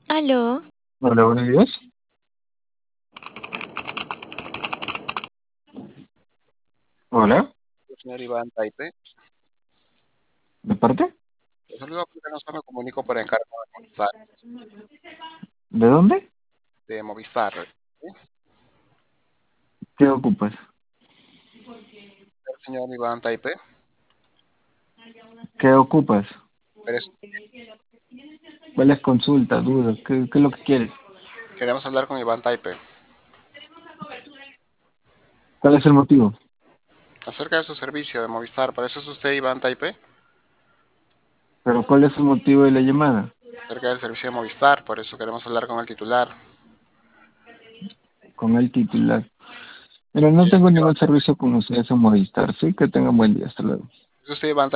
Aló, Hola, buenos días. Hola, Señor Iván Taipe. ¿de parte? Les saludo porque no me comunico por encargo de Movistar. ¿De dónde? De Movistar. ¿Qué ocupas? El señor Iván Taipe. ¿Qué ocupas? Pero ¿Cuáles consultas, dudas? ¿Qué es lo que quieres? queremos hablar con Iván Taipe ¿Cuál es el motivo? acerca de su servicio de Movistar. ¿Para eso es usted Iván Taipe? ¿Pero cuál es el motivo de la llamada? Acerca del servicio de Movistar. Por eso queremos hablar con el titular. Con el titular. Mira, no tengo ningún servicio con ustedes en Movistar, sí, que tengan buen día, hasta luego. ¿Es usted Iván